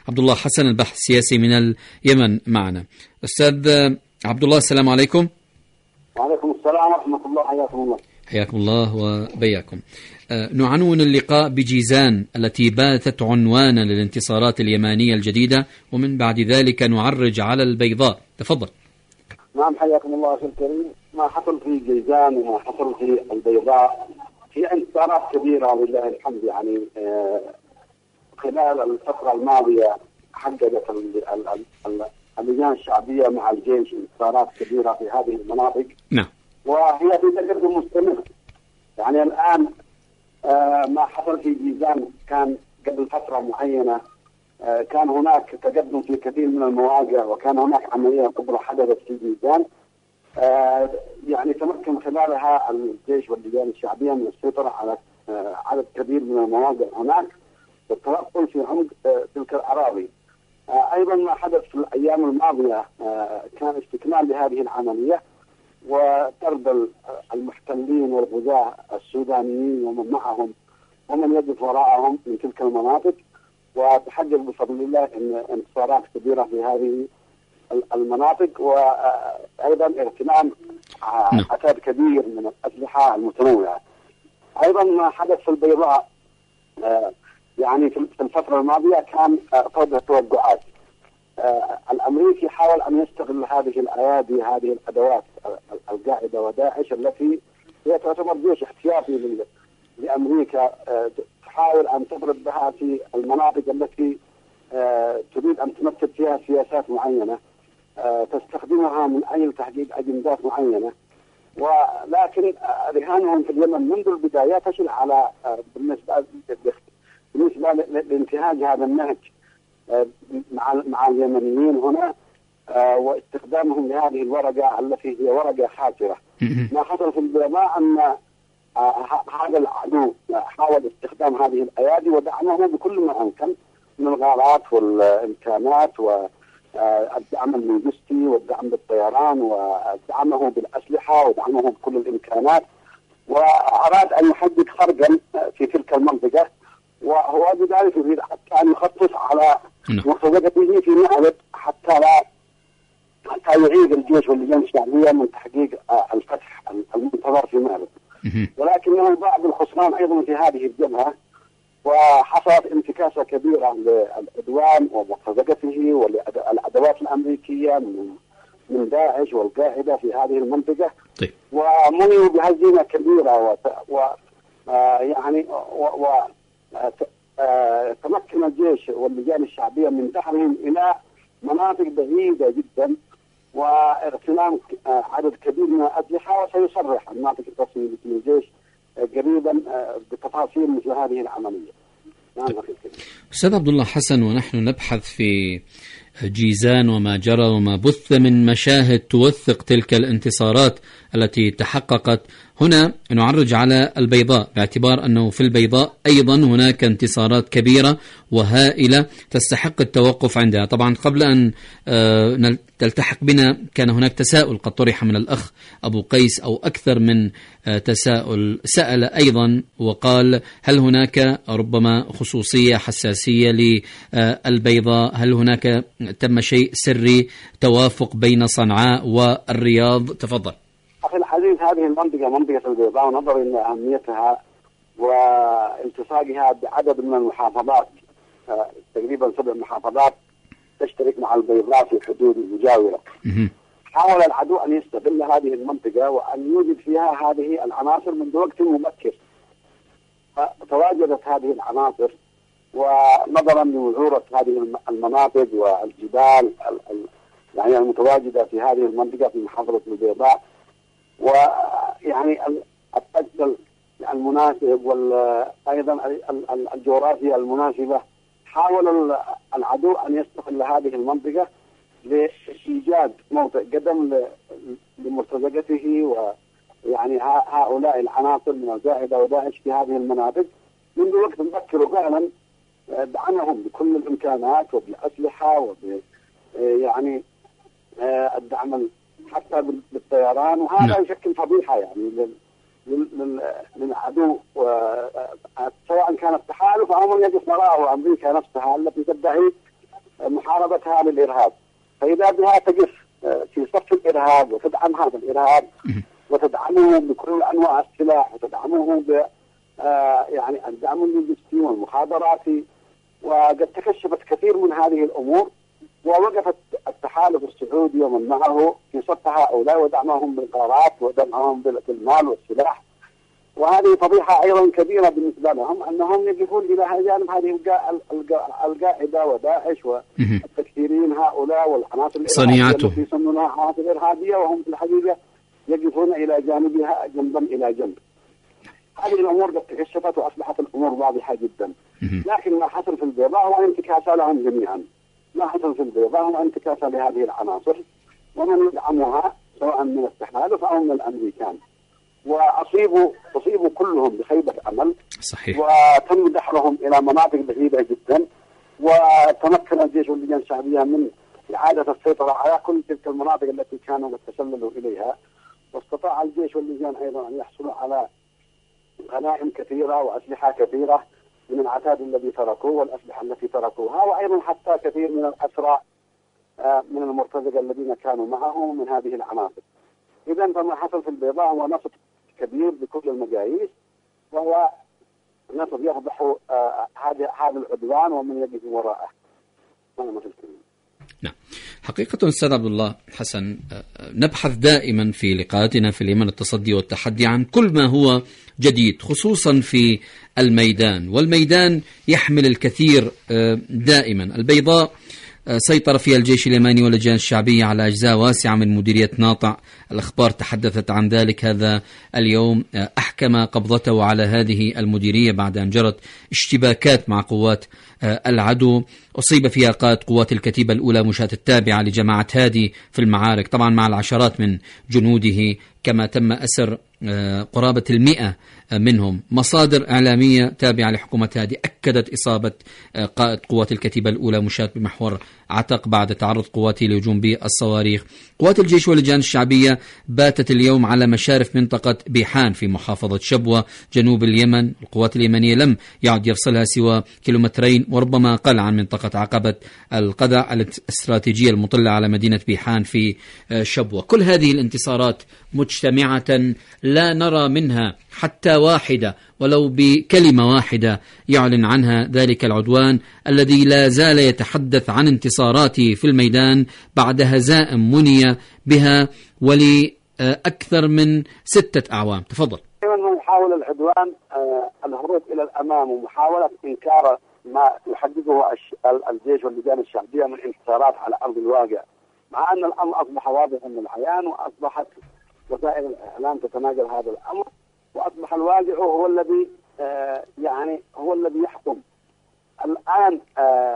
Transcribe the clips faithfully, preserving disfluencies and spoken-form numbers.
عبد الله حسن الباحث السياسي من اليمن معنا. أستاذ عبد الله السلام عليكم. وعليكم السلام ورحمة الله. حياكم الله. حياكم الله وبياكم. نعنون اللقاء بجيزان التي باتت عنوانا للانتصارات اليمانية الجديدة، ومن بعد ذلك نعرج على البيضاء. تفضل. نعم حياكم الله أخي الكريم. ما حصل في جيزان وما حصل في البيضاء في انتصارات كبيرة ولله الحمد. يعني خلال الفترة الماضية حققت اللجان الشعبية مع الجيش انتصارات كبيرة في هذه المناطق. نعم. وهي في تقدم مستمر. يعني الآن آه ما حصل في جيزان كان قبل فترة معينة آه كان هناك تقدم في كثير من المواقع، وكان هناك عملية كبرى حدثت في جيزان آه يعني تمكن خلالها الجيش واللجان الشعبية من السيطرة على آه عدد كبير من المواقع هناك والتنقل في عمق آه تلك الأراضي. آه أيضا ما حدث في الأيام الماضية آه كان استكمال لهذه العملية وطرد المحتلين والغزاة السودانيين ومن معهم ومن يقف وراءهم من تلك المناطق، وتحقق بفضل الله ان انتصارات كبيرة في هذه المناطق، وأيضا اغتنام عدد كبير من الأسلحة المتنوعة. أيضا ما حدث في البيضاء يعني في الفترة الماضية كان فرض توقعات. آه الأمريكي حاول أن يستغل هذه الأيادي هذه الأدوات القاعدة وداعش التي هي تعتبر جيش احتياطي لأمريكا، آه تحاول أن تضرب بها في المناطق التي آه تريد أن تنفذ فيها سياسات معينة آه تستخدمها من أجل تحقيق أجندات معينة. ولكن آه رهانهم في اليمن منذ البداية تشل على آه بالنسبة بالنسبة لانتهاج هذا النهج مع مع اليمنيين هنا آه واستخدامهم لهذه الورقة التي هي ورقة خاسرة. ما حصل في البيضاء أن آه هذا العدو حاول استخدام هذه الأيادي ودعمه بكل ما أمكن من الغارات والإمكانات والدعم اللوجستي والدعم بالطيران ودعمه بالأسلحة ودعمه بكل الإمكانات، وأراد أن يحقق خرقا في تلك المنطقة، وهو بذلك يريد حتى أن يخطط على مرتزقته في معبد حتى لا حتى يعيد الجيش واللجان الشعبية من تحقيق الفتح المنتظر في معبد. ولكنه باع بالخسران أيضا في هذه الجبهة، وحصلت انتكاسة كبيرة للعدوان ومرتزقته والأدوات الأمريكية من من داعش والقاعدة في هذه المنطقة. طيب. ومنعوا بهزيمة كبيرة و يعني و, و آه تمكن الجيش واللجان الشعبية من دحرهم إلى مناطق بعيدة جدا واغتنام آه عدد كبير من الأسلحة، وسيصرح الناطق الرسمي للجيش آه قريبا آه بتفاصيل مثل هذه العملية. نعم. أستاذ عبد الله حسن، ونحن نبحث في جيزان وما جرى وما بث من مشاهد توثق تلك الانتصارات التي تحققت، هنا نعرج على البيضاء باعتبار أنه في البيضاء أيضا هناك انتصارات كبيرة وهائلة تستحق التوقف عندها. طبعا قبل أن تلتحق بنا كان هناك تساؤل قد طرح من الأخ أبو قيس أو أكثر من تساؤل، سأل أيضا وقال هل هناك ربما خصوصية حساسية للبيضاء؟ هل هناك تم شيء سري توافق بين صنعاء والرياض؟ تفضل. أخي الحديث، هذه المنطقة منطقة البيضاء ونظرا إلى أهميتها والتصاقها بعدد من المحافظات تقريبا سبع محافظات تشترك مع البيضاء في الحدود المجاورة، حاول العدو أن يستغل هذه المنطقة وأن يوجد فيها هذه العناصر منذ وقت مبكر. فتواجدت هذه العناصر، ونظرا لوعورة هذه المناطق والجبال يعني المتواجدة في هذه المنطقة في محافظة البيضاء، ويعني الطقس المناسب وأيضا الجغرافيا المناسبة، حاول العدو أن يستغل هذه المنطقة لإيجاد موطئ قدم لمرتزقته ويعني هؤلاء العناصر من القاعدة وداعش في هذه المناطق منذ وقت مبكر، وفعلا دعمهم بكل الإمكانات وبالأسلحة وب يعني الدعم حتى بالطيران، وهذا يشكل فضيحة يعني للعدو، سواء كان التحالف أو من يقف وراءه أمريكا نفسها التي تدعي محاربتها للإرهاب. فإذا بها تقف في صف الإرهاب وتدعم هذا الإرهاب وتدعمه بكل أنواع السلاح وتدعمه ب يعني الدعم اللوجستي والمخابراتي، وقد تكشفت كثير من هذه الأمور، ووقفت التحالف السعودي ومن معه في صف هؤلاء ودعمهم بالقرارات ودعمهم بالمال والسلاح. وهذه فضيحة أيضا كبيرة بالنسبة لهم أنهم يقفون إلى جانب هذه القاعدة وداعش والتكفيرين هؤلاء والعناصر الإرهابية التي يسمونها عناصر إرهابية، وهم في الحقيقة يقفون إلى جانبها جنبا إلى جنب. هذه الأمور قد تكشفت وأصبحت الأمور واضحة جدا. لكن ما حصل في البيضاء هو انتكاسة لهم جميعا. ما حصل في البيضاء هو انتكاسة لهذه العناصر ومن يدعمها سواء من التحالف أو من الأمريكان، وأصيبوا أصيبوا كلهم بخيبة أمل. صحيح. وتم دحرهم إلى مناطق بعيدة جدا، وتمكن الجيش واللجان الشعبية من إعادة السيطرة على كل تلك المناطق التي كانوا تسللوا إليها، واستطاع الجيش واللجان أيضا أن يحصلوا على غنائم كثيرة وأسلحة كثيرة من العتاد الذي تركوه والأسلحة التي تركوها، وأيضا حتى كثير من الأسرى من المرتزقة الذين كانوا معه من هذه العناصر. إذن فما حصل في البيضاء هو نصب كبير بكل المقاييس، وهو نصب يفضح هذا هذا العدوان ومن يقف وراءه. نعم، حقيقة أستاذ عبد الله حسن، نبحث دائما في لقاءاتنا في اليمن التصدي والتحدي عن كل ما هو جديد، خصوصا في الميدان، والميدان يحمل الكثير دائما. البيضاء سيطر فيها الجيش اليماني واللجان الشعبية على أجزاء واسعة من مديرية ناطع. الأخبار تحدثت عن ذلك هذا اليوم. أحكم قبضته على هذه المديرية بعد أن جرت اشتباكات مع قوات العدو. أصيب فيها قائد قوات الكتيبة الأولى مشاة التابعة لجماعة هادي في المعارك، طبعا مع العشرات من جنوده، كما تم أسر قرابة المئة منهم. مصادر إعلامية تابعة لحكومة هادي أكدت إصابة قائد قوات الكتيبة الأولى مشاة بمحور عتق بعد تعرض قواته لهجوم بالصواريخ. قوات الجيش واللجان الشعبية باتت اليوم على مشارف منطقة بيحان في محافظة شبوة جنوب اليمن. القوات اليمنية لم يعد يفصلها سوى كيلومترين وربما أقل عن منطقة عقبة القدع الاستراتيجية المطلة على مدينة بيحان في شبوة. كل هذه الانتصارات مجتمعة لا نرى منها حتى واحدة ولو بكلمة واحدة يعلن عنها ذلك العدوان الذي لا زال يتحدث عن انتصاراته في الميدان بعد هزائم مني بها ولأكثر من ستة أعوام. تفضل. من محاولة العدوان الهروب إلى الأمام ومحاولة إنكار ما يحققه الجيش واللجان الشعبية من انتصارات على أرض الواقع، مع أن الأمر أصبح واضحا للعيان، وأصبحت وسائل الإعلام تتناقل هذا الأمر، وأصبح الواقع هو الذي آه يعني هو الذي يحكم. الآن آه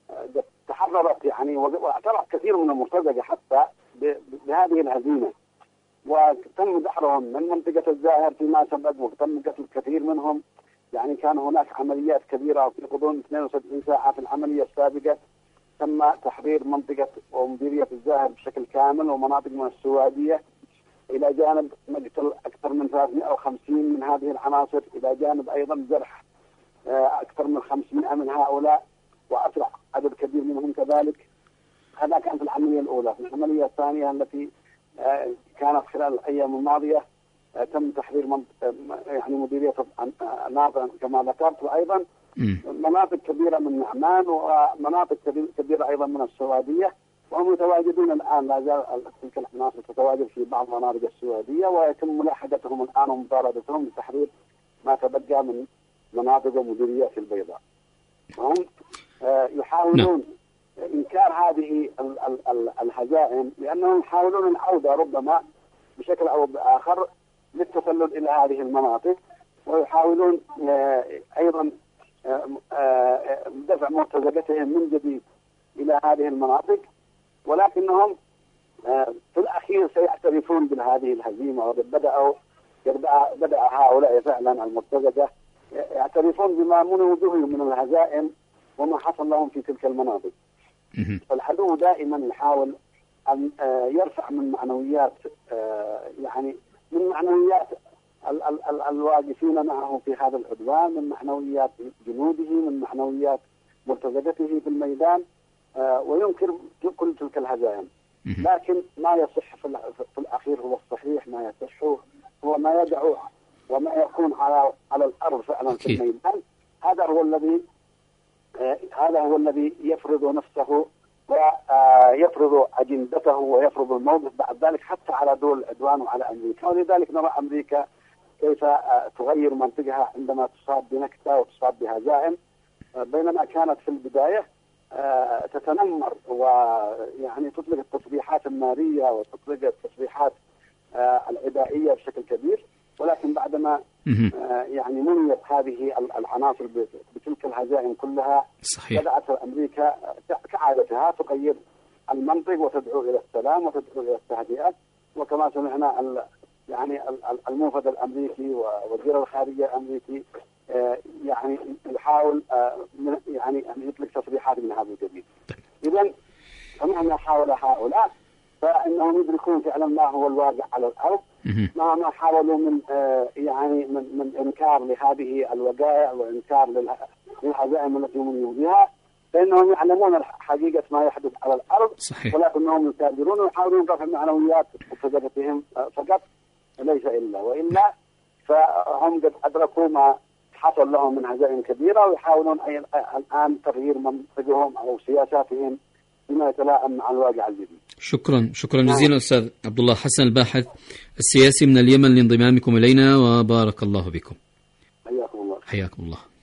تحررت يعني واعترف كثير من المرتزقة حتى بهذه الهزيمة، وتم دحرهم من منطقة الزاهر فيما سبق، وتم قتل كثير منهم. يعني كان هناك عمليات كبيرة في غضون اثنين وسبعين ساعة في العملية السابقة. تم تحرير منطقة ومديرية الزاهر بشكل كامل ومناطق من السوادية، إلى جانب مقتل أكثر من ثلاثمئة وخمسين من هذه العناصر، إلى جانب أيضا جرح أكثر من خمسمئة من هؤلاء وأسرع عدد كبير منهم كذلك. هذا كان في العملية الأولى. في العملية الثانية التي كانت خلال الأيام الماضية تم تحرير يعني مديرية ناطع كما ذكرت، وأيضا مناطق كبيرة من نعمان ومناطق كبيرة أيضا من السوادية، وهم متواجدون الآن. لا زال تلك العناصر تتواجد في بعض مناطق السوادية، ويتم ملاحقتهم الآن ومطاردتهم لتحرير ما تبقى من مناطق ومديريات البيضاء. هم يحاولون إنكار هذه الهزائم، لأنهم يحاولون العودة ربما بشكل أو بآخر للتسلل إلى هذه المناطق، ويحاولون أيضا دفع مرتزقتهم من جديد إلى هذه المناطق، ولكنهم في الأخير سيعترفون بهذه الهزيمة. وبدأوا بدأ هؤلاء فعلا المرتزقة يعترفون بما منعوا به من الهزائم وما حصل لهم في تلك المناطق. فالعدو دائما يحاول أن يرفع من معنويات يعني من معنويات ال ال ال الواقفين معه في هذا العدوان، من معنويات جنوده، من معنويات مرتزقته في الميدان، وينكر كل تلك الهزائم. لكن ما يصح في الأخير هو الصحيح، ما يصح هو ما يدعو وما يكون على على الأرض فعلا في الميدان. هذا هو الذي هذا هو الذي يفرض نفسه ويفرض أجندته ويفرض الموقف بعد ذلك حتى على دول العدوان وعلى أمريكا. ولذلك نرى أمريكا كيف تغير منطقها عندما تصاب بنكسة وتصاب بهزائم، بينما كانت في البداية تتنمر ويعني تطلق التصريحات النارية وتطلق التصريحات العدائية بشكل كبير. ولكن بعدما يعني منيت هذه العناصر بتلك الهزائم كلها، بدأت أمريكا كعادتها تغير المنطق وتدعو إلى السلام وتدعو إلى التهدئة. وكما سمعنا يعني الموفد الأمريكي ووزير الخارجية الأمريكي يعني يحاول يعني أن يطلق تصريحات من هذا القبيل. إذن فمهما حاول هؤلاء فإنهم يدركون فعلا ما هو الواقع على الأرض، مهما حاولوا من يعني من من إنكار لهذه الوقائع وإنكار للهزائم التي هم بها، فإنهم يعلمون حقيقة ما يحدث على الأرض. صحيح. ولكنهم يكابرون ويحاولون رفع المعنويات وفقدتهم فقط ليس إلا، وإلا فهم قد أدركوا ما حصل لهم من هزائم كبيرة ويحاولون الآن تغيير منطقهم أو سياساتهم بما يتلائم مع الواقع الجديد. شكرا شكرا جزيلا أستاذ عبد الله حسن الباحث السياسي من اليمن لانضمامكم إلينا، وبارك الله بكم. حياكم الله. حياكم الله.